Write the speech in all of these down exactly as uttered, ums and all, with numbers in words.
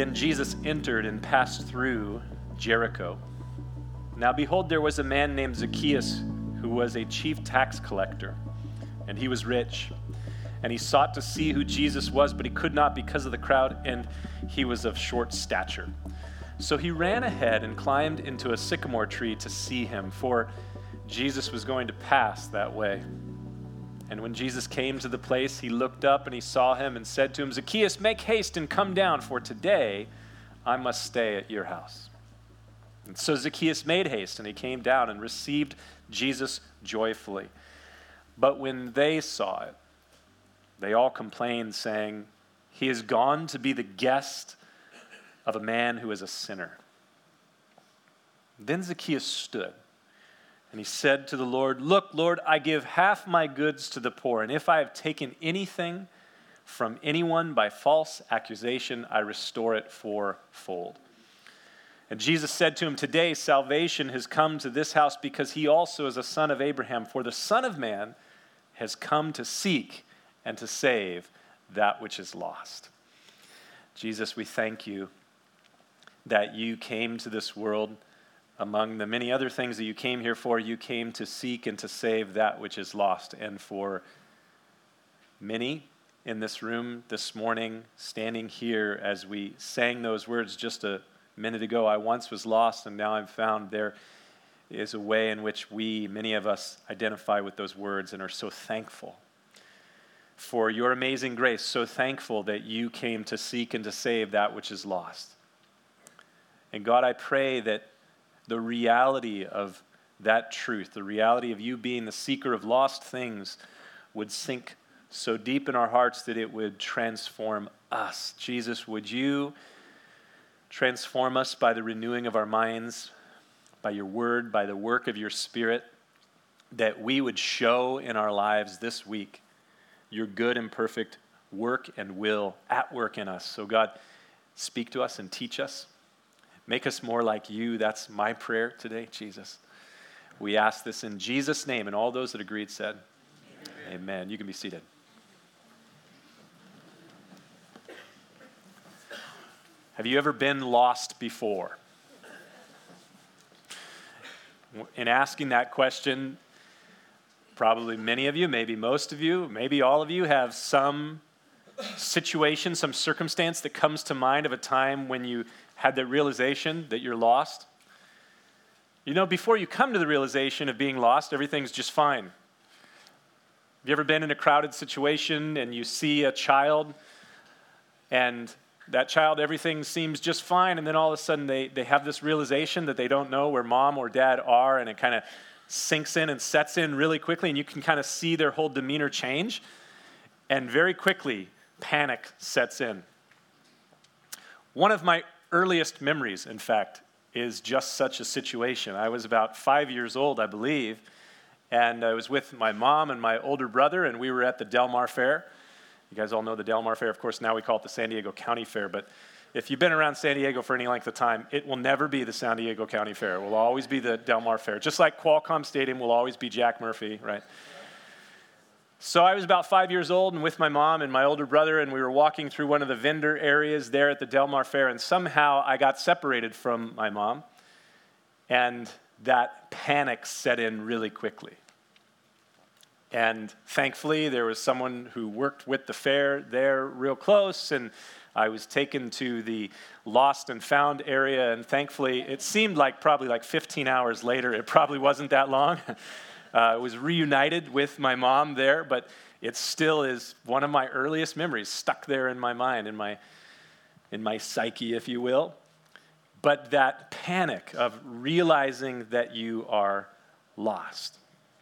Then Jesus entered and passed through Jericho. Now behold, there was a man named Zacchaeus who was a chief tax collector, and he was rich. And he sought to see who Jesus was, but he could not because of the crowd, and he was of short stature. So he ran ahead and climbed into a sycamore tree to see him, for Jesus was going to pass that way. And when Jesus came to the place, he looked up and he saw him and said to him, Zacchaeus, make haste and come down, for today I must stay at your house. And so Zacchaeus made haste, and he came down and received Jesus joyfully. But when they saw it, they all complained, saying, he is gone to be the guest of a man who is a sinner. Then Zacchaeus stood, and he said to the Lord, look, Lord, I give half my goods to the poor, and if I have taken anything from anyone by false accusation, I restore it fourfold. And Jesus said to him, today salvation has come to this house, because he also is a son of Abraham, for the Son of Man has come to seek and to save that which is lost. Jesus, we thank you that you came to this world. Among the many other things that you came here for, you came to seek and to save that which is lost. And for many in this room this morning, standing here as we sang those words just a minute ago, I once was lost and now I'm found, there is a way in which we, many of us, identify with those words and are so thankful for your amazing grace, so thankful that you came to seek and to save that which is lost. And God, I pray that the reality of that truth, the reality of you being the seeker of lost things, would sink so deep in our hearts that it would transform us. Jesus, would you transform us by the renewing of our minds, by your word, by the work of your Spirit, that we would show in our lives this week your good and perfect work and will at work in us. So God, speak to us and teach us. Make us more like you. That's my prayer today, Jesus. We ask this in Jesus' name, and all those that agreed said, Amen. Amen. You can be seated. Have you ever been lost before? In asking that question, probably many of you, maybe most of you, maybe all of you have some situation, some circumstance that comes to mind of a time when you had the realization that you're lost. You know, before you come to the realization of being lost, everything's just fine. Have you ever been in a crowded situation and you see a child and that child, everything seems just fine, and then all of a sudden they, they have this realization that they don't know where mom or dad are, and it kind of sinks in and sets in really quickly, and you can kind of see their whole demeanor change, and very quickly panic sets in. One of my earliest memories, in fact, is just such a situation. I was about five years old, I believe, and I was with my mom and my older brother, and we were at the Del Mar Fair. You guys all know the Del Mar Fair. Of course, now we call it the San Diego County Fair, but if you've been around San Diego for any length of time, it will never be the San Diego County Fair. It will always be the Del Mar Fair. Just like Qualcomm Stadium will always be Jack Murphy, right? So I was about five years old and with my mom and my older brother, and we were walking through one of the vendor areas there at the Del Mar Fair, and somehow I got separated from my mom, and that panic set in really quickly. And thankfully, there was someone who worked with the fair there real close, and I was taken to the lost and found area, and thankfully, it seemed like probably like fifteen hours later, it probably wasn't that long. uh, I was reunited with my mom there, but it still is one of my earliest memories stuck there in my mind, in my, in my psyche, if you will. But that panic of realizing that you are lost.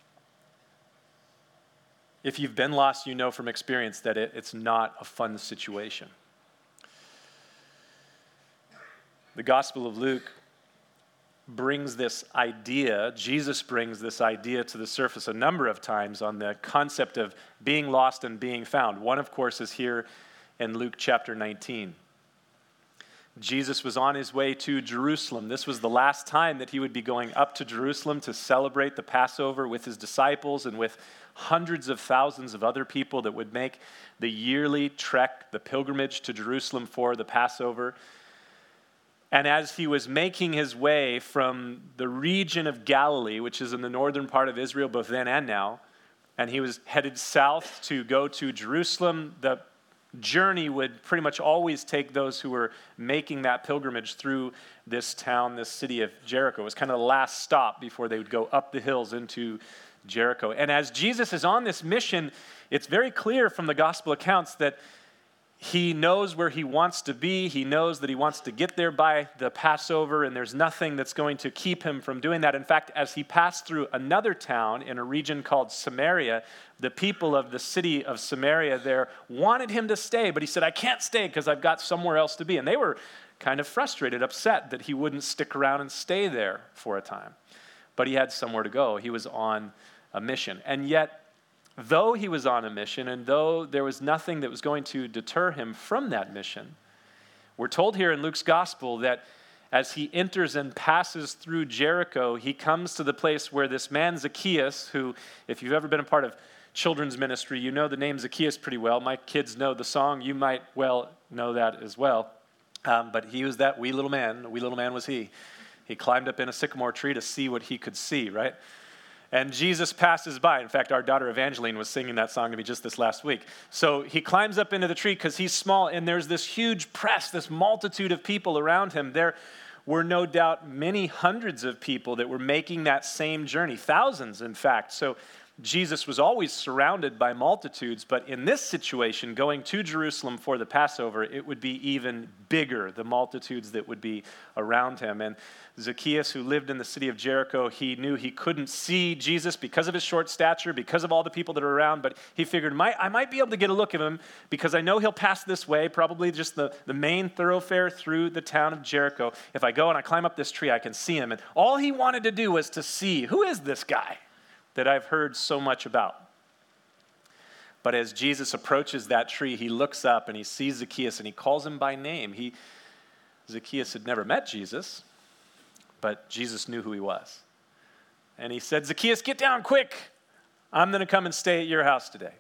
If you've been lost, you know from experience that it, it's not a fun situation. The Gospel of Luke brings this idea, Jesus brings this idea to the surface a number of times on the concept of being lost and being found. One, of course, is here in Luke chapter nineteen. Jesus was on his way to Jerusalem. This was the last time that he would be going up to Jerusalem to celebrate the Passover with his disciples and with hundreds of thousands of other people that would make the yearly trek, the pilgrimage to Jerusalem for the Passover. And as he was making his way from the region of Galilee, which is in the northern part of Israel, both then and now, and he was headed south to go to Jerusalem, the journey would pretty much always take those who were making that pilgrimage through this town, this city of Jericho. It was kind of the last stop before they would go up the hills into Jericho. And as Jesus is on this mission, it's very clear from the gospel accounts that he knows where he wants to be. He knows that he wants to get there by the Passover, and there's nothing that's going to keep him from doing that. In fact, as he passed through another town in a region called Samaria, the people of the city of Samaria there wanted him to stay, but he said, I can't stay because I've got somewhere else to be. And they were kind of frustrated, upset that he wouldn't stick around and stay there for a time. But he had somewhere to go. He was on a mission. And yet, though he was on a mission, and though there was nothing that was going to deter him from that mission, we're told here in Luke's gospel that as he enters and passes through Jericho, he comes to the place where this man Zacchaeus, who, if you've ever been a part of children's ministry, you know the name Zacchaeus pretty well. My kids know the song. You might well know that as well. Um, but he was that wee little man. A wee little man was he. He climbed up in a sycamore tree to see what he could see, right? And Jesus passes by. In fact, our daughter Evangeline was singing that song to me just this last week. So he climbs up into the tree because he's small, and there's this huge press, this multitude of people around him. There were no doubt many hundreds of people that were making that same journey, thousands, in fact. So Jesus was always surrounded by multitudes, but in this situation, going to Jerusalem for the Passover, it would be even bigger, the multitudes that would be around him. And Zacchaeus, who lived in the city of Jericho, he knew he couldn't see Jesus because of his short stature, because of all the people that are around, but he figured, I might be able to get a look at him because I know he'll pass this way, probably just the, the main thoroughfare through the town of Jericho. If I go and I climb up this tree, I can see him. And all he wanted to do was to see, who is this guy that I've heard so much about? But as Jesus approaches that tree, he looks up and he sees Zacchaeus and he calls him by name. He, Zacchaeus had never met Jesus, but Jesus knew who he was. And he said, Zacchaeus, get down quick. I'm going to come and stay at your house today.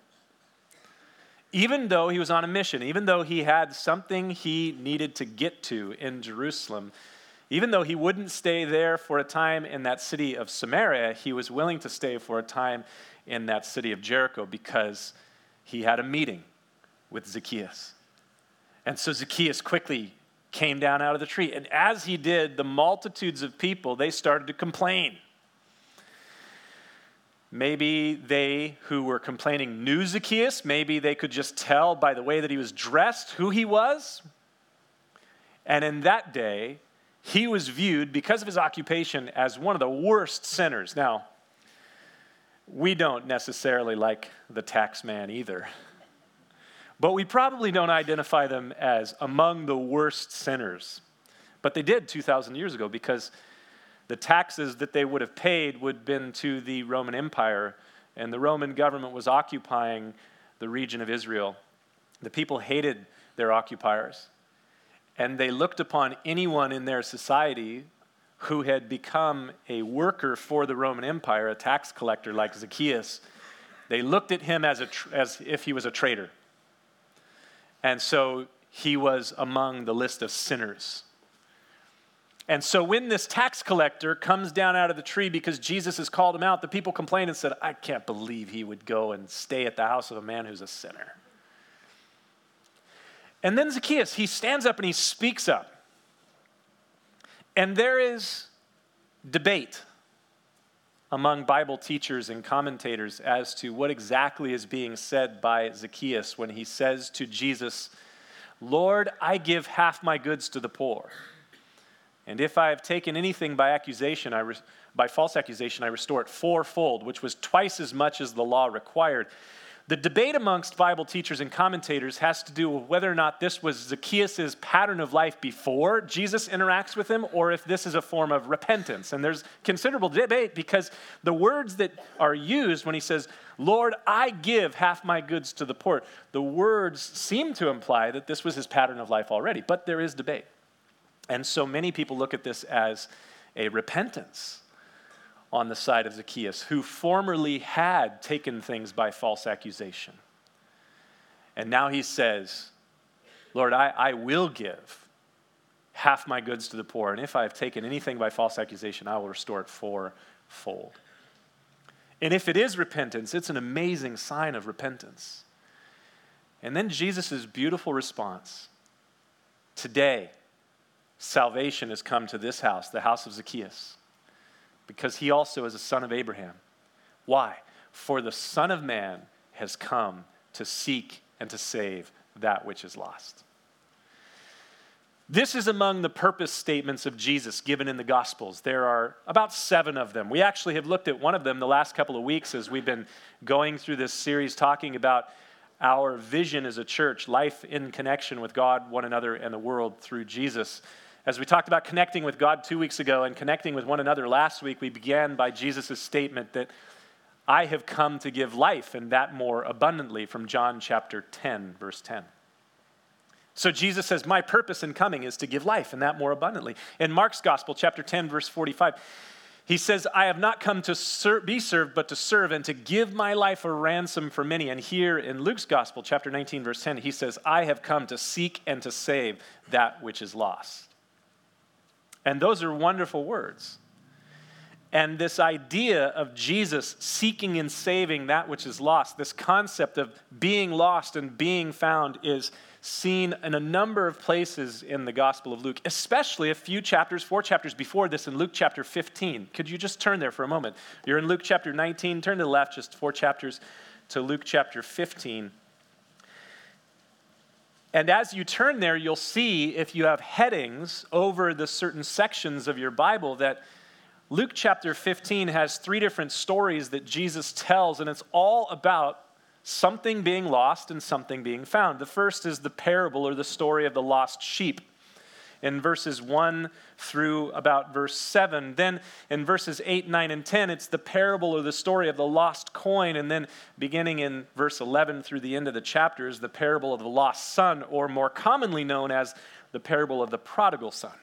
Even though he was on a mission, even though he had something he needed to get to in Jerusalem, even though he wouldn't stay there for a time in that city of Samaria, he was willing to stay for a time in that city of Jericho because he had a meeting with Zacchaeus. And so Zacchaeus quickly came down out of the tree. And as he did, the multitudes of people, they started to complain. Maybe they who were complaining knew Zacchaeus. Maybe they could just tell by the way that he was dressed who he was. And in that day, he was viewed, because of his occupation, as one of the worst sinners. Now, we don't necessarily like the tax man either. But we probably don't identify them as among the worst sinners. But they did two thousand years ago, because the taxes that they would have paid would have been to the Roman Empire, and the Roman government was occupying the region of Israel. The people hated their occupiers. And they looked upon anyone in their society who had become a worker for the Roman Empire, a tax collector like Zacchaeus. They looked at him as, a, as if he was a traitor. And so he was among the list of sinners. And so when this tax collector comes down out of the tree because Jesus has called him out, the people complained and said, I can't believe he would go and stay at the house of a man who's a sinner. And then Zacchaeus, he stands up and he speaks up. And there is debate among Bible teachers and commentators as to what exactly is being said by Zacchaeus when he says to Jesus, Lord, I give half my goods to the poor. And if I have taken anything by accusation, I re- by false accusation, I restore it fourfold, which was twice as much as the law required. The debate amongst Bible teachers and commentators has to do with whether or not this was Zacchaeus' pattern of life before Jesus interacts with him, or if this is a form of repentance. And there's considerable debate because the words that are used when he says, Lord, I give half my goods to the poor, the words seem to imply that this was his pattern of life already, but there is debate. And so many people look at this as a repentance on the side of Zacchaeus, who formerly had taken things by false accusation. And now he says, Lord, I, I will give half my goods to the poor, and if I have taken anything by false accusation, I will restore it fourfold. And if it is repentance, it's an amazing sign of repentance. And then Jesus' beautiful response. Today, salvation has come to this house, the house of Zacchaeus, because he also is a son of Abraham. Why? For the Son of Man has come to seek and to save that which is lost. This is among the purpose statements of Jesus given in the Gospels. There are about seven of them. We actually have looked at one of them the last couple of weeks as we've been going through this series talking about our vision as a church, life in connection with God, one another, and the world through Jesus. As we talked about connecting with God two weeks ago and connecting with one another last week, we began by Jesus' statement that I have come to give life, and that more abundantly, from John chapter ten, verse ten. So Jesus says, my purpose in coming is to give life, and that more abundantly. In Mark's Gospel, chapter ten, verse forty-five, he says, I have not come to ser- be served, but to serve, and to give my life a ransom for many. And here in Luke's Gospel, chapter nineteen, verse ten, he says, I have come to seek and to save that which is lost. And those are wonderful words. And this idea of Jesus seeking and saving that which is lost, this concept of being lost and being found, is seen in a number of places in the Gospel of Luke, especially a few chapters, four chapters before this in Luke chapter fifteen. Could you just turn there for a moment? You're in Luke chapter nineteen, turn to the left just four chapters to Luke chapter fifteen. And as you turn there, you'll see, if you have headings over the certain sections of your Bible, that Luke chapter fifteen has three different stories that Jesus tells, and it's all about something being lost and something being found. The first is the parable or the story of the lost sheep in verses one through about verse seven. Then in verses eight, nine, and ten, it's the parable or the story of the lost coin. And then beginning in verse eleven through the end of the chapter is the parable of the lost son, or more commonly known as the parable of the prodigal son.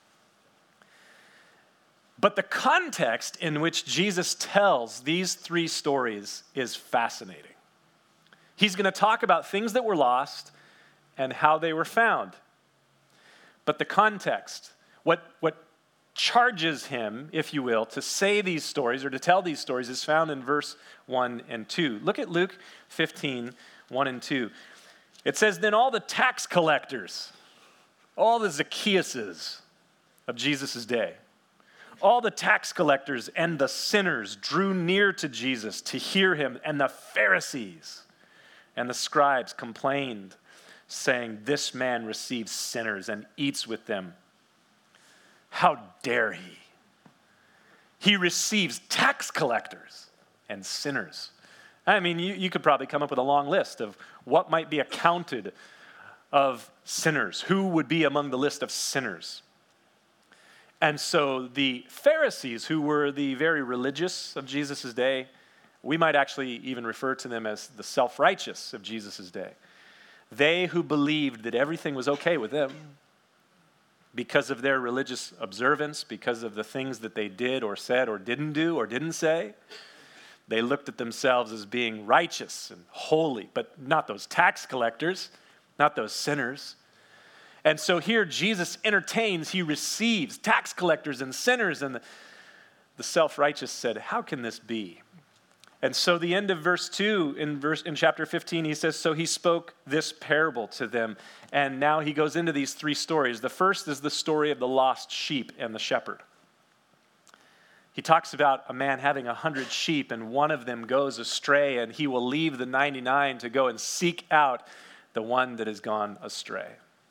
But the context in which Jesus tells these three stories is fascinating. He's going to talk about things that were lost and how they were found. But the context, what, what charges him, if you will, to say these stories or to tell these stories is found in verse one and two. Look at Luke fifteen, one and two. It says, then all the tax collectors, all the Zacchaeuses of Jesus' day, all the tax collectors and the sinners drew near to Jesus to hear him, and the Pharisees and the scribes complained, saying, this man receives sinners and eats with them. How dare he? He receives tax collectors and sinners. I mean, you, you could probably come up with a long list of what might be accounted of sinners. Who would be among the list of sinners? And so the Pharisees, who were the very religious of Jesus' day, we might actually even refer to them as the self-righteous of Jesus' day. They who believed that everything was okay with them because of their religious observance, because of the things that they did or said or didn't do or didn't say, they looked at themselves as being righteous and holy, but not those tax collectors, not those sinners. And so here Jesus entertains, he receives tax collectors and sinners, and the, the self-righteous said, how can this be? And so the end of verse two in verse in chapter fifteen, he says, so he spoke this parable to them. And now he goes into these three stories. The first is the story of the lost sheep and the shepherd. He talks about a man having a hundred sheep, and one of them goes astray, and he will leave the ninety-nine to go and seek out the one that has gone astray.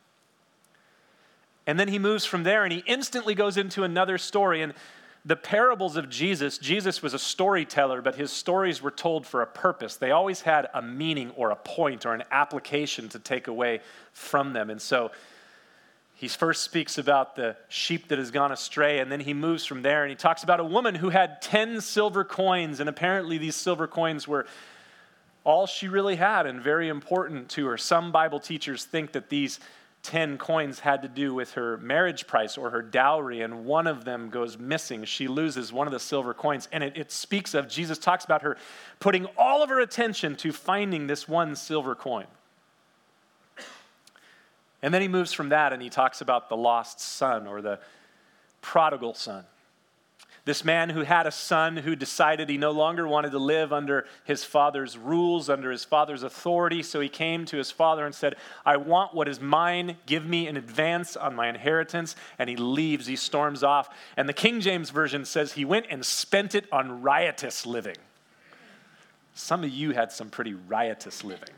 And then he moves from there, and he instantly goes into another story. And the parables of Jesus, Jesus was a storyteller, but his stories were told for a purpose. They always had a meaning or a point or an application to take away from them. And so he first speaks about the sheep that has gone astray, and then he moves from there, and he talks about a woman who had ten silver coins, and apparently these silver coins were all she really had and very important to her. Some Bible teachers think that these ten coins had to do with her marriage price or her dowry, and one of them goes missing. She loses one of the silver coins, and it, it speaks of, Jesus talks about her putting all of her attention to finding this one silver coin. And then he moves from that and he talks about the lost son or the prodigal son. This man who had a son who decided he no longer wanted to live under his father's rules, under his father's authority. So he came to his father and said, I want what is mine. Give me an advance on my inheritance. And he leaves. He storms off. And the King James Version says he went and spent it on riotous living. Some of you had some pretty riotous living.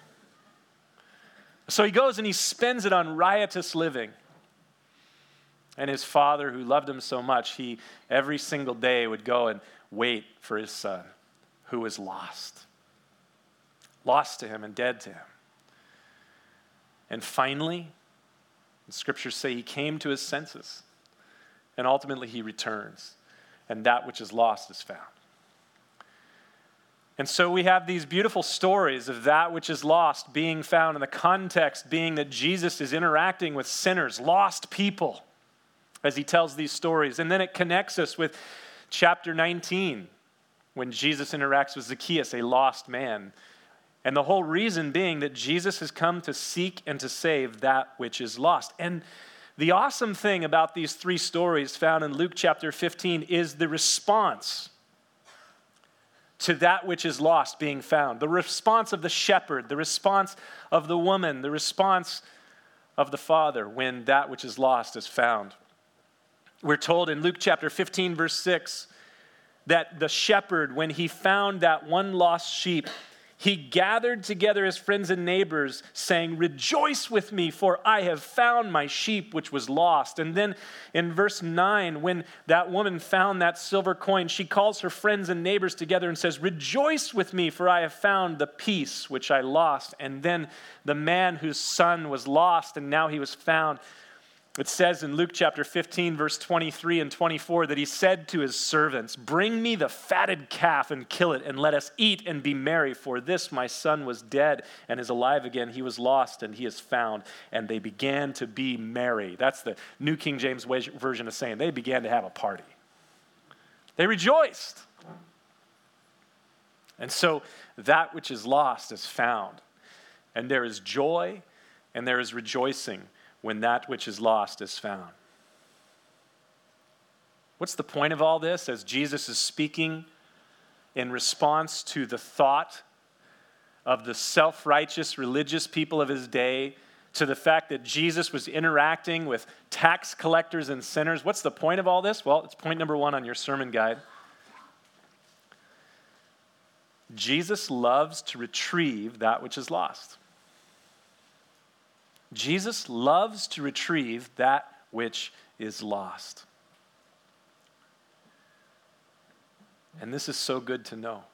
So he goes and he spends it on riotous living. And his father, who loved him so much, he every single day would go and wait for his son, who was lost. Lost to him and dead to him. And finally, the scriptures say he came to his senses. And ultimately he returns. And that which is lost is found. And so we have these beautiful stories of that which is lost being found, and the context being that Jesus is interacting with sinners, lost people, as he tells these stories. And then it connects us with chapter nineteen, when Jesus interacts with Zacchaeus, a lost man. And the whole reason being that Jesus has come to seek and to save that which is lost. And the awesome thing about these three stories found in Luke chapter fifteen is the response to that which is lost being found. The response of the shepherd, the response of the woman, the response of the father when that which is lost is found. We're told in Luke chapter fifteen, verse six, that the shepherd, when he found that one lost sheep, he gathered together his friends and neighbors, saying, rejoice with me, for I have found my sheep which was lost. And then in verse nine, when that woman found that silver coin, she calls her friends and neighbors together and says, rejoice with me, for I have found the piece which I lost. And then the man whose son was lost and now he was found, it says in Luke chapter fifteen, verse twenty-three and twenty-four, that he said to his servants, bring me the fatted calf and kill it, and let us eat and be merry. For this my son was dead and is alive again. He was lost and he is found. And they began to be merry. That's the New King James Version of saying they began to have a party. They rejoiced. And so that which is lost is found. And there is joy and there is rejoicing when that which is lost is found. What's the point of all this as Jesus is speaking in response to the thought of the self-righteous religious people of his day, to the fact that Jesus was interacting with tax collectors and sinners? What's the point of all this? Well, it's point number one on your sermon guide. Jesus loves to retrieve that which is lost. Jesus loves to retrieve that which is lost. And this is so good to know.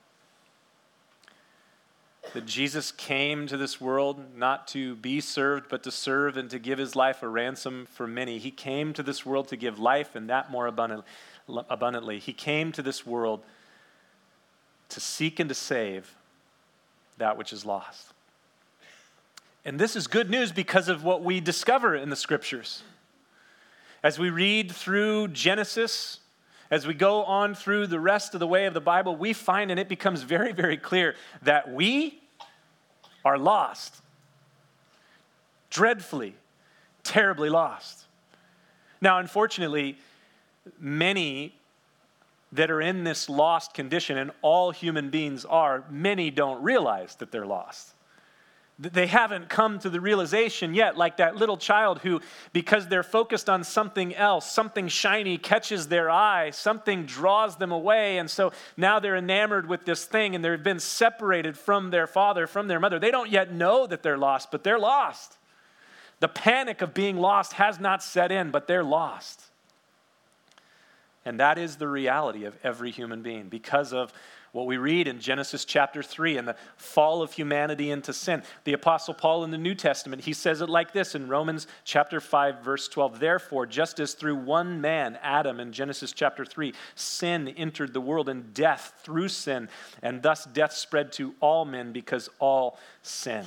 That Jesus came to this world not to be served, but to serve and to give his life a ransom for many. He came to this world to give life, and that more abundantly. He came to this world to seek and to save that which is lost. And this is good news because of what we discover in the scriptures. As we read through Genesis, as we go on through the rest of the way of the Bible, we find, and it becomes very, very clear, that we are lost. Dreadfully, terribly lost. Now, unfortunately, many that are in this lost condition, and all human beings are, many don't realize that they're lost. They haven't come to the realization yet, like that little child who, because they're focused on something else, something shiny catches their eye, something draws them away, and so now they're enamored with this thing, and they've been separated from their father, from their mother. They don't yet know that they're lost, but they're lost. The panic of being lost has not set in, but they're lost. And that is the reality of every human being because of what we read in Genesis chapter three and the fall of humanity into sin. The Apostle Paul in the New Testament, he says it like this in Romans chapter five, verse twelve. Therefore, just as through one man, Adam, in Genesis chapter three, sin entered the world and death through sin, and thus death spread to all men because all sinned.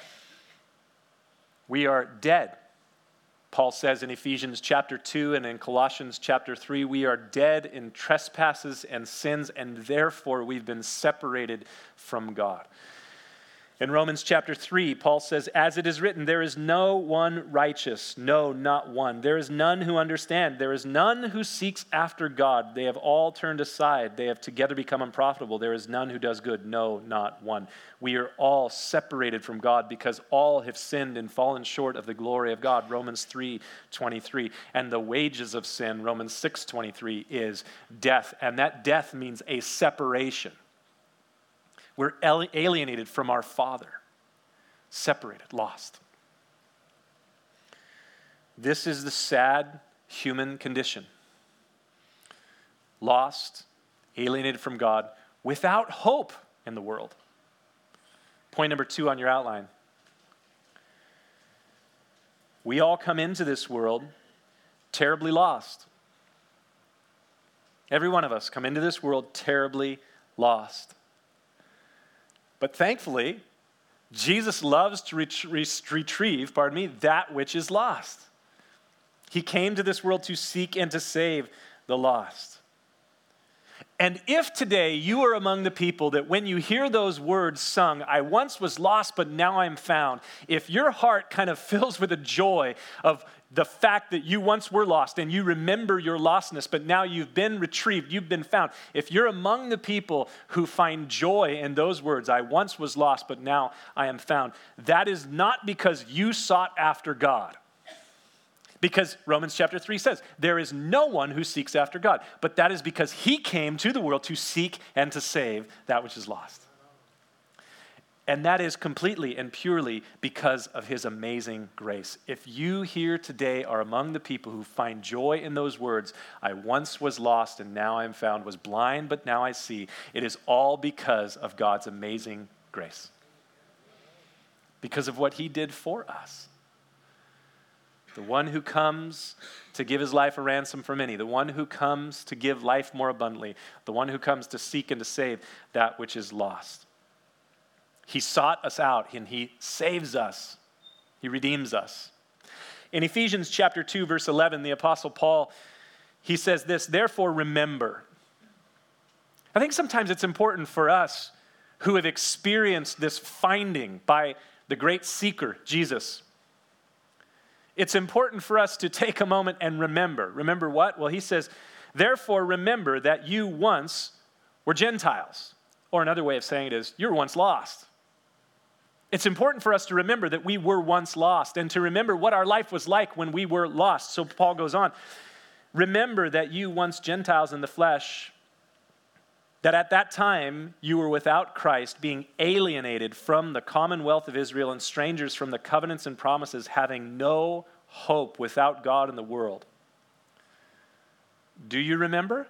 We are dead. Paul says in Ephesians chapter two and in Colossians chapter three, we are dead in trespasses and sins, and therefore we've been separated from God. In Romans chapter three, Paul says, as it is written, there is no one righteous, no, not one. There is none who understand. There is none who seeks after God. They have all turned aside. They have together become unprofitable. There is none who does good, no, not one. We are all separated from God because all have sinned and fallen short of the glory of God. Romans three twenty-three. And the wages of sin, Romans six twenty-three, is death. And that death means a separation. We're alienated from our Father, separated, lost. This is the sad human condition. Lost, alienated from God, without hope in the world. Point number two on your outline. We all come into this world terribly lost. Every one of us come into this world terribly lost. But thankfully, Jesus loves to ret- retrieve, pardon me, that which is lost. He came to this world to seek and to save the lost. And if today you are among the people that when you hear those words sung, I once was lost, but now I'm found, if your heart kind of fills with a joy of the fact that you once were lost and you remember your lostness, but now you've been retrieved, you've been found. If you're among the people who find joy in those words, I once was lost, but now I am found, that is not because you sought after God. Because Romans chapter three says, there is no one who seeks after God, but that is because he came to the world to seek and to save that which is lost. And that is completely and purely because of his amazing grace. If you here today are among the people who find joy in those words, I once was lost and now I am found, was blind but now I see, it is all because of God's amazing grace. Because of what he did for us. The one who comes to give his life a ransom for many, the one who comes to give life more abundantly, the one who comes to seek and to save that which is lost. He sought us out and he saves us. He redeems us. In Ephesians chapter two, verse eleven, the Apostle Paul, he says this, therefore remember. I think sometimes it's important for us who have experienced this finding by the great seeker, Jesus. It's important for us to take a moment and remember. Remember what? Well, he says, therefore remember that you once were Gentiles. Or another way of saying it is, you were once lost. It's important for us to remember that we were once lost and to remember what our life was like when we were lost. So Paul goes on, remember that you once Gentiles in the flesh, that at that time you were without Christ, being alienated from the commonwealth of Israel and strangers from the covenants and promises, having no hope without God in the world. Do you remember?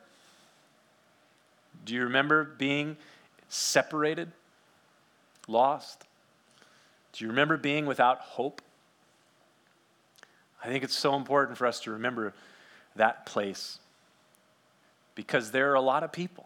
Do you remember being separated, lost? Do you remember being without hope? I think it's so important for us to remember that place because there are a lot of people.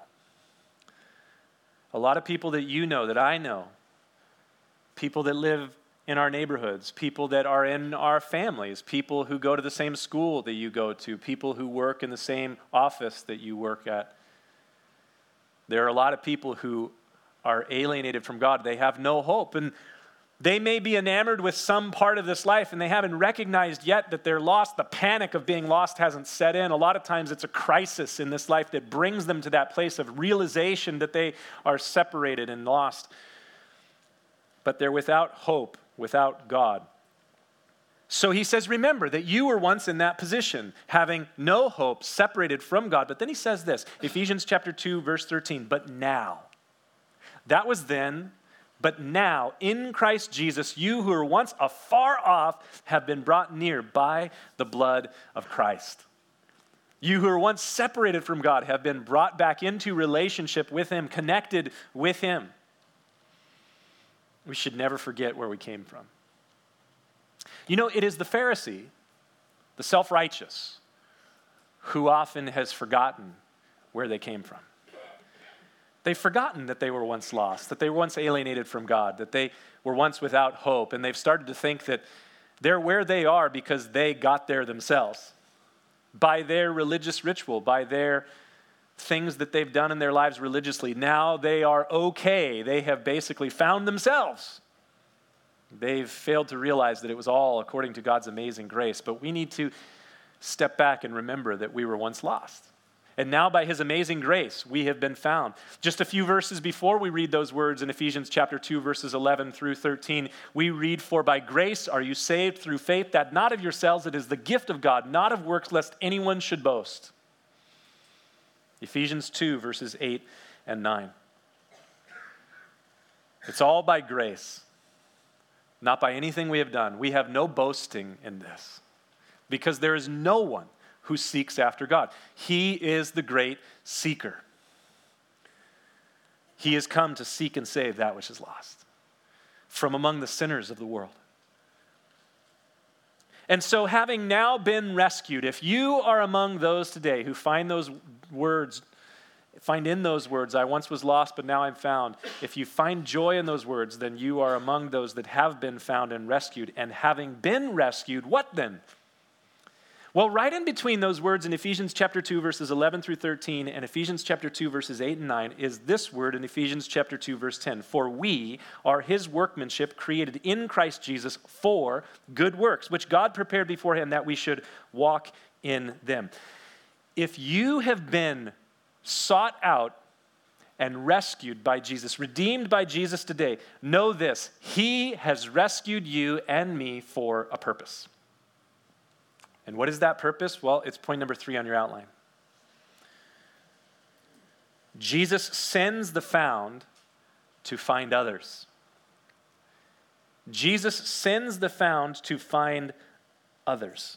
A lot of people that you know, that I know, people that live in our neighborhoods, people that are in our families, people who go to the same school that you go to, people who work in the same office that you work at. There are a lot of people who are alienated from God. They have no hope. And they may be enamored with some part of this life and they haven't recognized yet that they're lost. The panic of being lost hasn't set in. A lot of times it's a crisis in this life that brings them to that place of realization that they are separated and lost. But they're without hope, without God. So he says, remember that you were once in that position, having no hope, separated from God. But then he says this, Ephesians chapter two, verse thirteen, but now. That was then. But now, in Christ Jesus, you who were once afar off have been brought near by the blood of Christ. You who were once separated from God have been brought back into relationship with him, connected with him. We should never forget where we came from. You know, it is the Pharisee, the self-righteous, who often has forgotten where they came from. They've forgotten that they were once lost, that they were once alienated from God, that they were once without hope, and they've started to think that they're where they are because they got there themselves, by their religious ritual, by their things that they've done in their lives religiously. Now they are okay. They have basically found themselves. They've failed to realize that it was all according to God's amazing grace. But we need to step back and remember that we were once lost. And now by his amazing grace, we have been found. Just a few verses before we read those words in Ephesians chapter two, verses eleven through thirteen, we read, "For by grace are you saved through faith, that not of yourselves, it is the gift of God, not of works, lest anyone should boast." Ephesians two, verses eight and nine. It's all by grace, not by anything we have done. We have no boasting in this, because there is no one who seeks after God. He is the great seeker. He has come to seek and save that which is lost from among the sinners of the world. And so, having now been rescued, if you are among those today who find those words, find in those words, "I once was lost, but now I'm found," if you find joy in those words, then you are among those that have been found and rescued. And having been rescued, what then? Well, right in between those words in Ephesians chapter two, verses eleven through thirteen, and Ephesians chapter two, verses eight and nine, is this word in Ephesians chapter two, verse ten. "For we are his workmanship, created in Christ Jesus for good works, which God prepared beforehand that we should walk in them." If you have been sought out and rescued by Jesus, redeemed by Jesus today, know this: he has rescued you and me for a purpose. And what is that purpose? Well, it's point number three on your outline. Jesus sends the found to find others. Jesus sends the found to find others.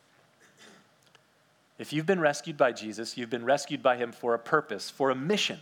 If you've been rescued by Jesus, you've been rescued by him for a purpose, for a mission.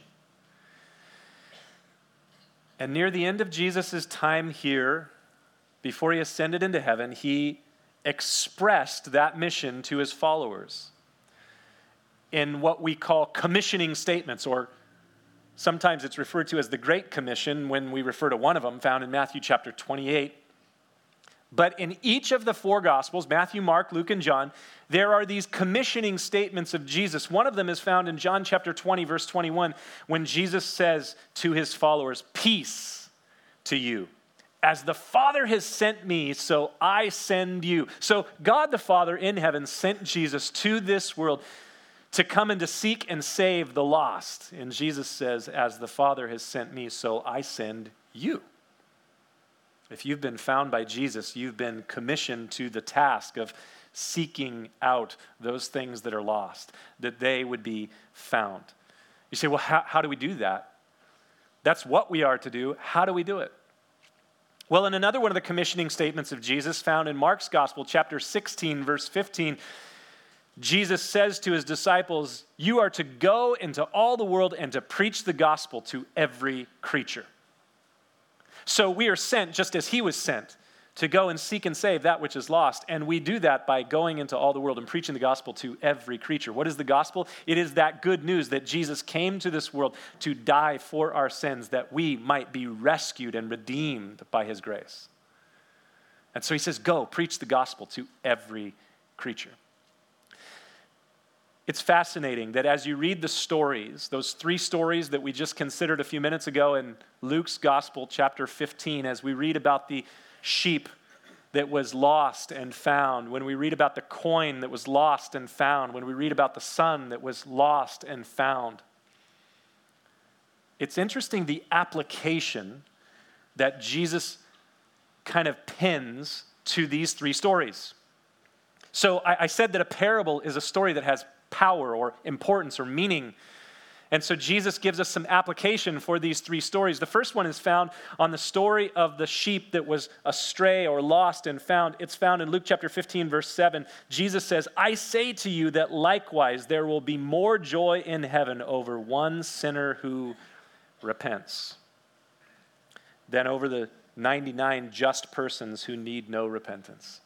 And near the end of Jesus' time here, before he ascended into heaven, he expressed that mission to his followers in what we call commissioning statements, or sometimes it's referred to as the Great Commission when we refer to one of them, found in Matthew chapter twenty-eight. But in each of the four Gospels, Matthew, Mark, Luke, and John, there are these commissioning statements of Jesus. One of them is found in John chapter twenty, verse twenty-one, when Jesus says to his followers, "Peace to you. As the Father has sent me, so I send you." So God the Father in heaven sent Jesus to this world to come and to seek and save the lost. And Jesus says, "As the Father has sent me, so I send you." If you've been found by Jesus, you've been commissioned to the task of seeking out those things that are lost, that they would be found. You say, well, how, how do we do that? That's what we are to do. How do we do it? Well, in another one of the commissioning statements of Jesus found in Mark's Gospel, chapter sixteen, verse fifteen, Jesus says to his disciples, "You are to go into all the world and to preach the gospel to every creature." So we are sent just as he was sent, to go and seek and save that which is lost. And we do that by going into all the world and preaching the gospel to every creature. What is the gospel? It is that good news that Jesus came to this world to die for our sins, that we might be rescued and redeemed by his grace. And so he says, go, preach the gospel to every creature. It's fascinating that as you read the stories, those three stories that we just considered a few minutes ago in Luke's Gospel, chapter fifteen, as we read about the sheep that was lost and found, when we read about the coin that was lost and found, when we read about the son that was lost and found, it's interesting the application that Jesus kind of pins to these three stories. So I, I said that a parable is a story that has power or importance or meaning. And so Jesus gives us some application for these three stories. The first one is found on the story of the sheep that was astray or lost and found. It's found in Luke chapter fifteen, verse seven. Jesus says, "I say to you that likewise there will be more joy in heaven over one sinner who repents than over the ninety-nine just persons who need no repentance."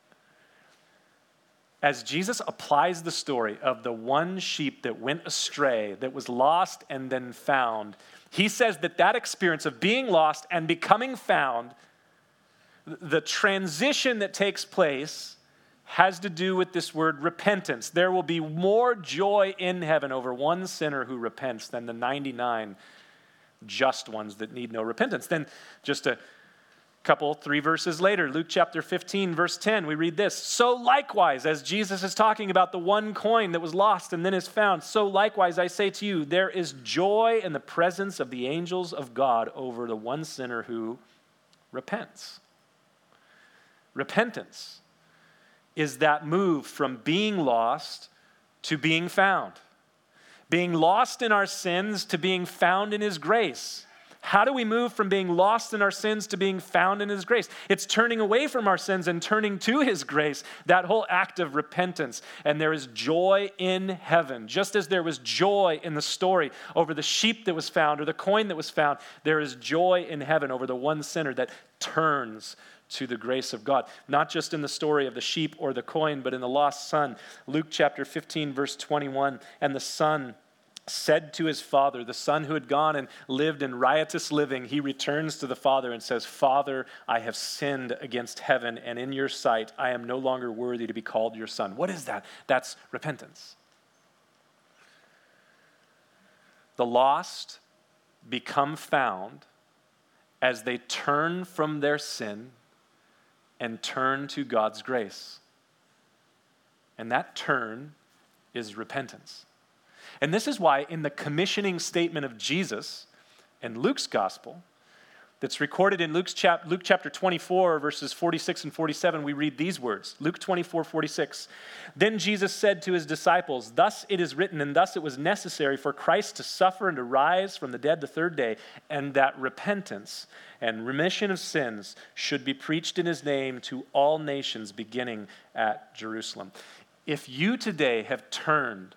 As Jesus applies the story of the one sheep that went astray, that was lost and then found, he says that that experience of being lost and becoming found, the transition that takes place has to do with this word repentance. There will be more joy in heaven over one sinner who repents than the ninety-nine just ones that need no repentance. Then just a couple, three verses later, Luke chapter fifteen, verse ten, we read this. So likewise, as Jesus is talking about the one coin that was lost and then is found, so likewise I say to you, there is joy in the presence of the angels of God over the one sinner who repents. Repentance is that move from being lost to being found. Being lost in our sins to being found in his grace. How do we move from being lost in our sins to being found in his grace? It's turning away from our sins and turning to his grace, that whole act of repentance. And there is joy in heaven. Just as there was joy in the story over the sheep that was found or the coin that was found, there is joy in heaven over the one sinner that turns to the grace of God. Not just in the story of the sheep or the coin, but in the lost son. Luke chapter fifteen, verse twenty-one, and the son said to his father, the son who had gone and lived in riotous living, he returns to the father and says, Father, I have sinned against heaven, and in your sight I am no longer worthy to be called your son. What is that? That's repentance. The lost become found as they turn from their sin and turn to God's grace. And that turn is repentance. And this is why in the commissioning statement of Jesus in Luke's gospel, that's recorded in Luke's chap- Luke chapter twenty-four, verses forty-six and forty-seven, we read these words. Luke twenty-four, forty-six. Then Jesus said to his disciples, thus it is written, and thus it was necessary for Christ to suffer and to rise from the dead the third day, and that repentance and remission of sins should be preached in his name to all nations, beginning at Jerusalem. If you today have turned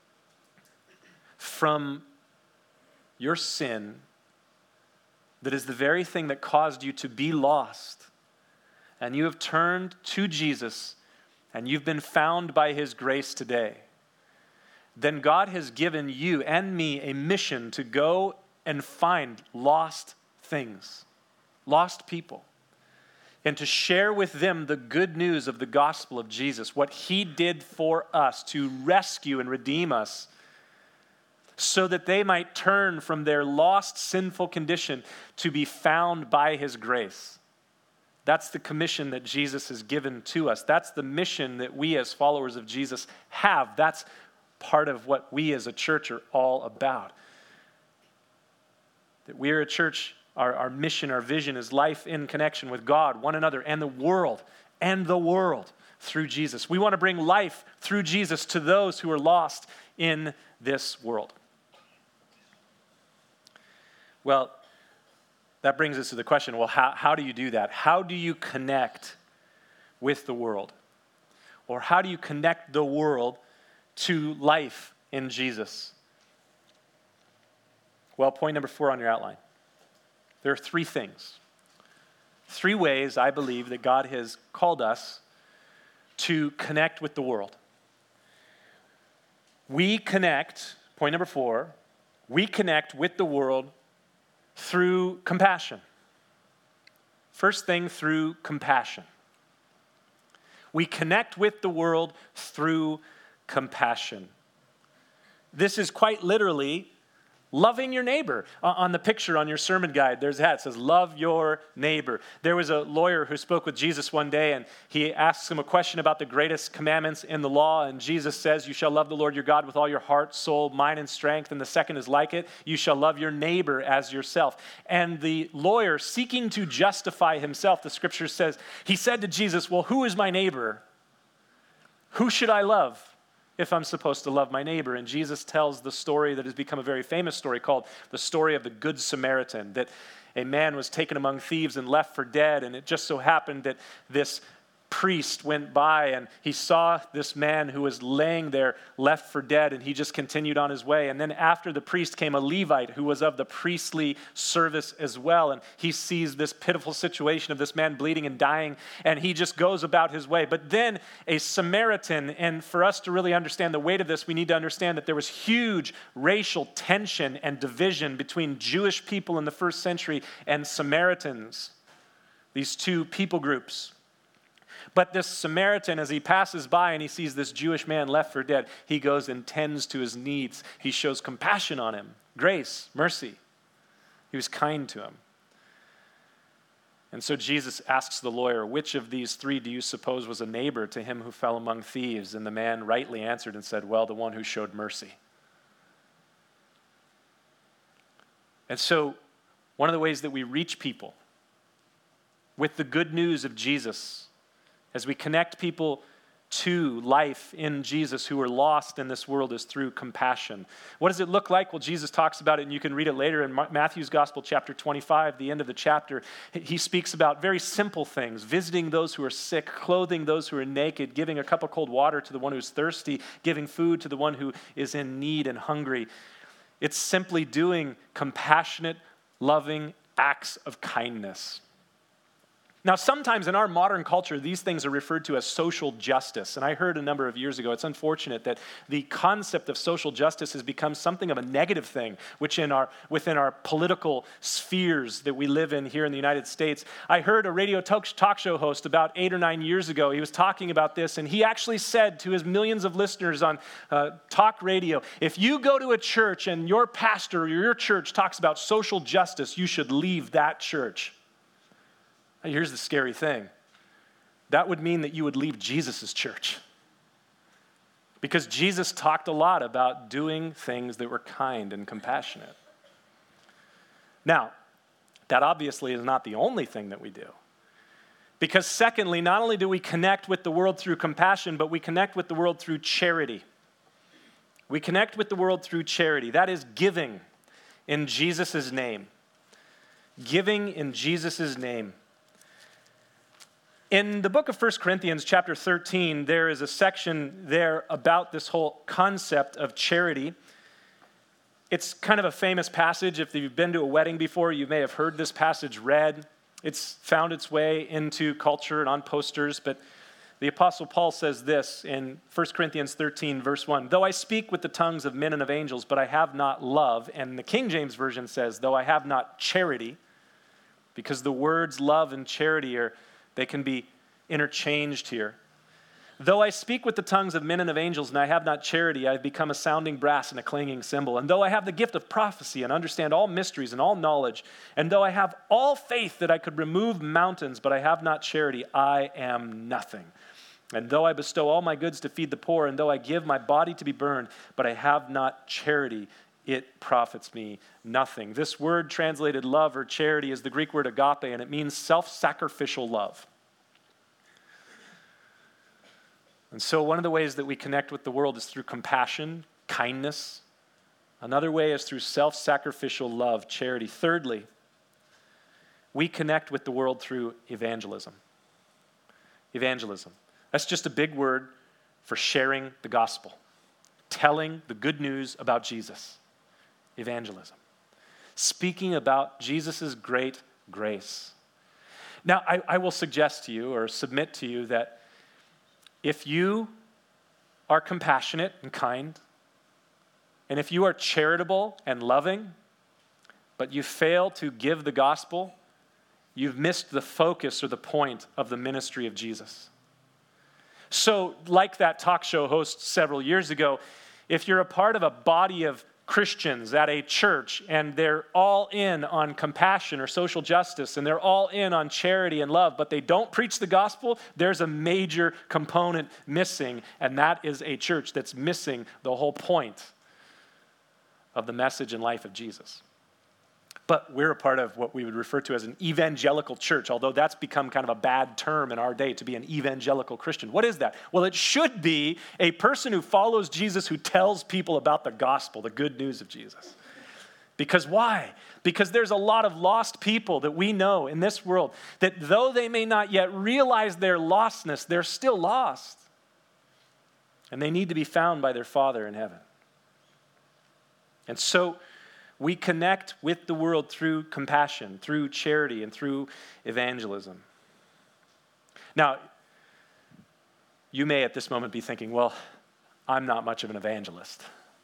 from your sin, that is the very thing that caused you to be lost, and you have turned to Jesus, and you've been found by his grace today, then God has given you and me a mission to go and find lost things, lost people, and to share with them the good news of the gospel of Jesus, what he did for us to rescue and redeem us, so that they might turn from their lost, sinful condition to be found by his grace. That's the commission that Jesus has given to us. That's the mission that we as followers of Jesus have. That's part of what we as a church are all about. That we are a church, our, our mission, our vision is life in connection with God, one another, and the world, and the world through Jesus. We want to bring life through Jesus to those who are lost in this world. Well, that brings us to the question, well, how, how do you do that? How do you connect with the world? Or how do you connect the world to life in Jesus? Well, point number four on your outline. There are three things. Three ways I believe that God has called us to connect with the world. We connect, point number four, we connect with the world through compassion. First thing, through compassion. We connect with the world through compassion. This is quite literally loving your neighbor. Uh, on the picture on your sermon guide, there's a hat. It says, love your neighbor. There was a lawyer who spoke with Jesus one day, and he asks him a question about the greatest commandments in the law, and Jesus says, you shall love the Lord your God with all your heart, soul, mind, and strength, and the second is like it, you shall love your neighbor as yourself. And the lawyer, seeking to justify himself, the scripture says, he said to Jesus, well, who is my neighbor? Who should I love if I'm supposed to love my neighbor? And Jesus tells the story that has become a very famous story called the story of the Good Samaritan, that a man was taken among thieves and left for dead, and it just so happened that this priest went by and he saw this man who was laying there left for dead, and he just continued on his way. And then after the priest came a Levite who was of the priestly service as well, and he sees this pitiful situation of this man bleeding and dying, and he just goes about his way. But then a Samaritan, and for us to really understand the weight of this, we need to understand that there was huge racial tension and division between Jewish people in the first century and Samaritans, these two people groups. But this Samaritan, as he passes by and he sees this Jewish man left for dead, he goes and tends to his needs. He shows compassion on him, grace, mercy. He was kind to him. And so Jesus asks the lawyer, which of these three do you suppose was a neighbor to him who fell among thieves? And the man rightly answered and said, well, the one who showed mercy. And so one of the ways that we reach people with the good news of Jesus, as we connect people to life in Jesus who are lost in this world, is through compassion. What does it look like? Well, Jesus talks about it, and you can read it later in Matthew's Gospel, chapter twenty-five, the end of the chapter. He speaks about very simple things: visiting those who are sick, clothing those who are naked, giving a cup of cold water to the one who's thirsty, giving food to the one who is in need and hungry. It's simply doing compassionate, loving acts of kindness. Now, sometimes in our modern culture, these things are referred to as social justice. And I heard a number of years ago, it's unfortunate that the concept of social justice has become something of a negative thing, which in our within our political spheres that we live in here in the United States. I heard a radio talk, talk show host about eight or nine years ago. He was talking about this, and he actually said to his millions of listeners on uh, talk radio, if you go to a church and your pastor or your church talks about social justice, you should leave that church. Here's the scary thing. That would mean that you would leave Jesus' church. Because Jesus talked a lot about doing things that were kind and compassionate. Now, that obviously is not the only thing that we do. Because secondly, not only do we connect with the world through compassion, but we connect with the world through charity. We connect with the world through charity. That is giving in Jesus' name. Giving in Jesus' name. In the book of First Corinthians chapter thirteen, there is a section there about this whole concept of charity. It's kind of a famous passage. If you've been to a wedding before, you may have heard this passage read. It's found its way into culture and on posters, but the Apostle Paul says this in First Corinthians thirteen, verse one, though I speak with the tongues of men and of angels, but I have not love, and the King James Version says, though I have not charity, because the words love and charity are They can be interchanged here. Though I speak with the tongues of men and of angels, and I have not charity, I have become a sounding brass and a clanging cymbal. And though I have the gift of prophecy and understand all mysteries and all knowledge, and though I have all faith that I could remove mountains, but I have not charity, I am nothing. And though I bestow all my goods to feed the poor, and though I give my body to be burned, but I have not charity, it profits me nothing. This word translated love or charity is the Greek word agape, and it means self-sacrificial love. And so one of the ways that we connect with the world is through compassion, kindness. Another way is through self-sacrificial love, charity. Thirdly, we connect with the world through evangelism. Evangelism. That's just a big word for sharing the gospel, telling the good news about Jesus. Evangelism. Speaking about Jesus' great grace. Now, I, I will suggest to you or submit to you that if you are compassionate and kind, and if you are charitable and loving, but you fail to give the gospel, you've missed the focus or the point of the ministry of Jesus. So, like that talk show host several years ago, if you're a part of a body of Christians at a church and they're all in on compassion or social justice and they're all in on charity and love, but they don't preach the gospel, there's a major component missing, and that is a church that's missing the whole point of the message and life of Jesus. But we're a part of what we would refer to as an evangelical church, although that's become kind of a bad term in our day, to be an evangelical Christian. What is that? Well, it should be a person who follows Jesus, who tells people about the gospel, the good news of Jesus. Because why? Because there's a lot of lost people that we know in this world that though they may not yet realize their lostness, they're still lost. And they need to be found by their Father in heaven. And so we connect with the world through compassion, through charity, and through evangelism. Now, you may at this moment be thinking, well, I'm not much of an evangelist.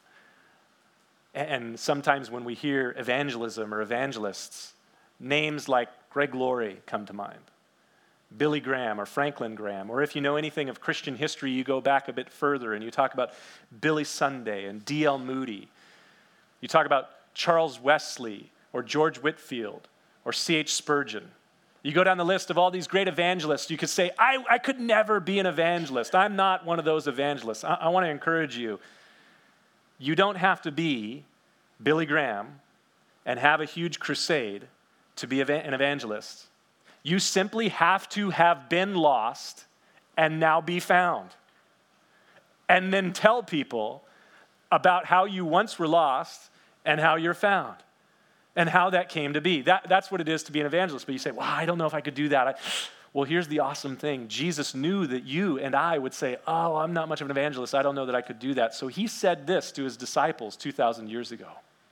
And sometimes when we hear evangelism or evangelists, names like Greg Laurie come to mind, Billy Graham or Franklin Graham, or if you know anything of Christian history, you go back a bit further and you talk about Billy Sunday and D L Moody. You talk about Charles Wesley or George Whitefield or C H Spurgeon. You go down the list of all these great evangelists. You could say, I, I could never be an evangelist. I'm not one of those evangelists. I, I want to encourage you. You don't have to be Billy Graham and have a huge crusade to be an evangelist. You simply have to have been lost and now be found. And then tell people about how you once were lost and how you're found and how that came to be. That, that's what it is to be an evangelist. But you say, well, I don't know if I could do that. I, well, here's the awesome thing. Jesus knew that you and I would say, oh, I'm not much of an evangelist. I don't know that I could do that. So he said this to his disciples two thousand years ago.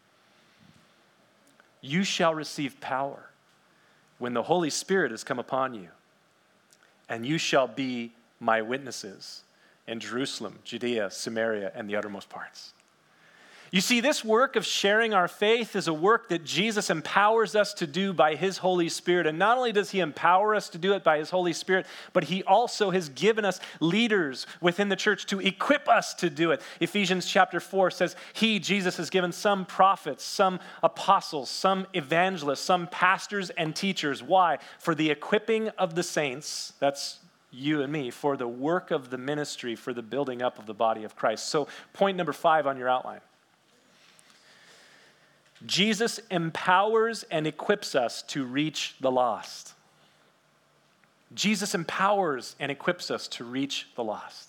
You shall receive power when the Holy Spirit has come upon you, and you shall be my witnesses in Jerusalem, Judea, Samaria, and the uttermost parts. You see, this work of sharing our faith is a work that Jesus empowers us to do by his Holy Spirit. And not only does he empower us to do it by his Holy Spirit, but he also has given us leaders within the church to equip us to do it. Ephesians chapter four says, he, Jesus, has given some prophets, some apostles, some evangelists, some pastors and teachers. Why? For the equipping of the saints, that's you and me, for the work of the ministry, for the building up of the body of Christ. So point number five on your outline. Jesus empowers and equips us to reach the lost. Jesus empowers and equips us to reach the lost.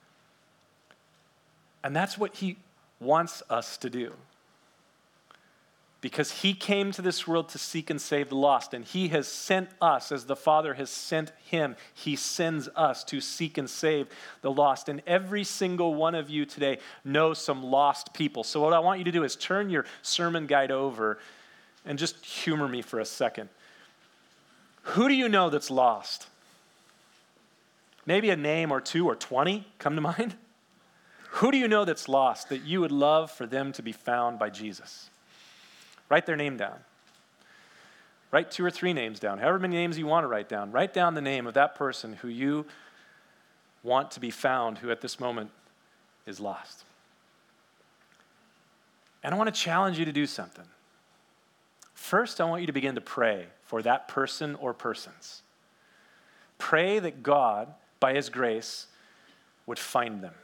And that's what he wants us to do. Because he came to this world to seek and save the lost. And he has sent us, as the Father has sent him, he sends us to seek and save the lost. And every single one of you today knows some lost people. So what I want you to do is turn your sermon guide over and just humor me for a second. Who do you know that's lost? Maybe a name or two or twenty come to mind. Who do you know that's lost that you would love for them to be found by Jesus? Write their name down. Write two or three names down, however many names you want to write down. Write down the name of that person who you want to be found, who at this moment is lost. And I want to challenge you to do something. First, I want you to begin to pray for that person or persons. Pray that God, by his grace, would find them.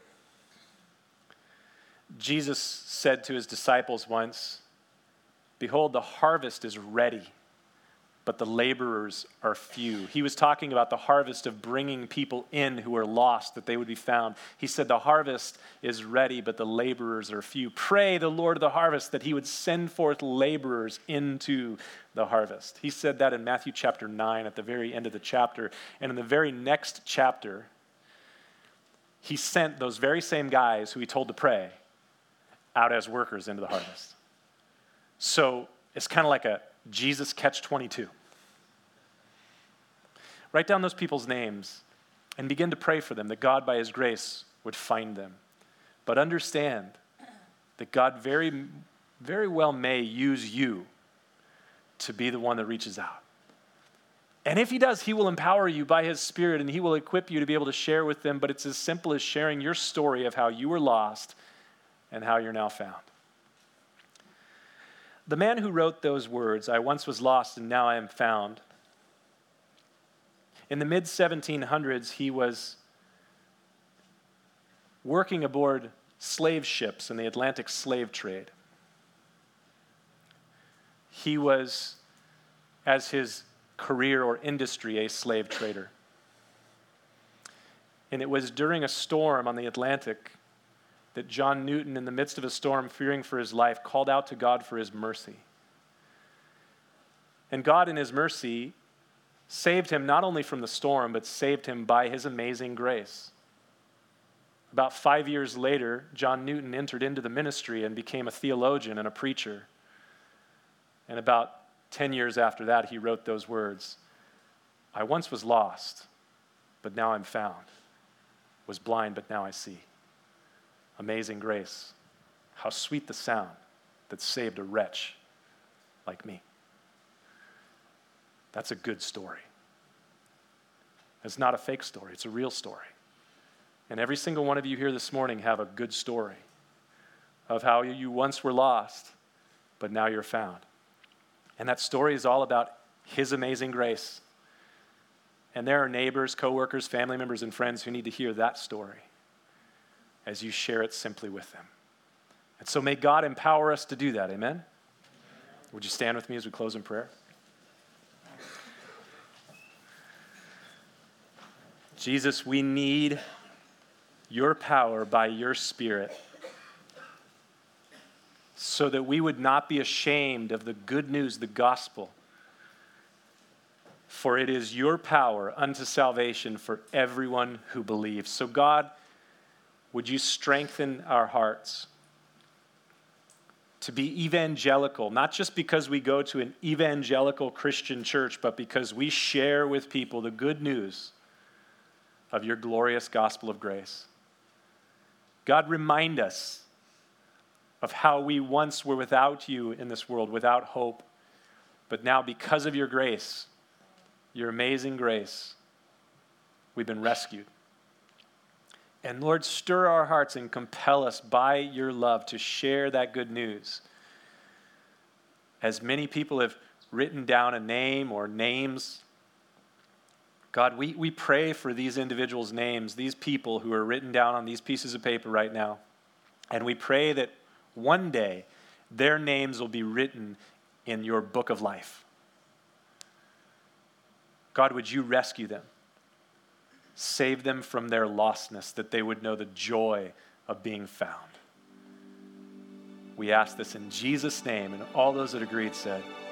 Jesus said to his disciples once, behold, the harvest is ready, but the laborers are few. He was talking about the harvest of bringing people in who are lost, that they would be found. He said the harvest is ready, but the laborers are few. Pray the Lord of the harvest that he would send forth laborers into the harvest. He said that in Matthew chapter nine at the very end of the chapter. And in the very next chapter, he sent those very same guys who he told to pray out as workers into the harvest. So it's kind of like a Jesus catch twenty-two. Write down those people's names and begin to pray for them, that God by his grace would find them. But understand that God very, very well may use you to be the one that reaches out. And if he does, he will empower you by his Spirit and he will equip you to be able to share with them. But it's as simple as sharing your story of how you were lost and how you're now found. The man who wrote those words, I once was lost and now I am found, in the mid seventeen hundreds, he was working aboard slave ships in the Atlantic slave trade. He was, as his career or industry, a slave trader. And it was during a storm on the Atlantic that John Newton, in the midst of a storm, fearing for his life, called out to God for his mercy. And God, in his mercy, saved him not only from the storm, but saved him by his amazing grace. About five years later, John Newton entered into the ministry and became a theologian and a preacher. And about ten years after that, he wrote those words, I once was lost, but now I'm found. Was blind, but now I see. Amazing grace. How sweet the sound that saved a wretch like me. That's a good story. It's not a fake story. It's a real story. And every single one of you here this morning have a good story of how you once were lost, but now you're found. And that story is all about his amazing grace And there are neighbors, coworkers, family members, and friends who need to hear that story as you share it simply with them. And so may God empower us to do that, amen? Would you stand with me as we close in prayer? Jesus, we need your power by your Spirit so that we would not be ashamed of the good news, the gospel. For it is your power unto salvation for everyone who believes. So God, would you strengthen our hearts to be evangelical, not just because we go to an evangelical Christian church, but because we share with people the good news of your glorious gospel of grace. God, remind us of how we once were without you in this world, without hope, but now because of your grace, your amazing grace, we've been rescued. And Lord, stir our hearts and compel us by your love to share that good news. As many people have written down a name or names, God, we, we pray for these individuals' names, these people who are written down on these pieces of paper right now. And we pray that one day their names will be written in your book of life. God, would you rescue them? Save them from their lostness, that they would know the joy of being found. We ask this in Jesus' name, and all those that agreed said,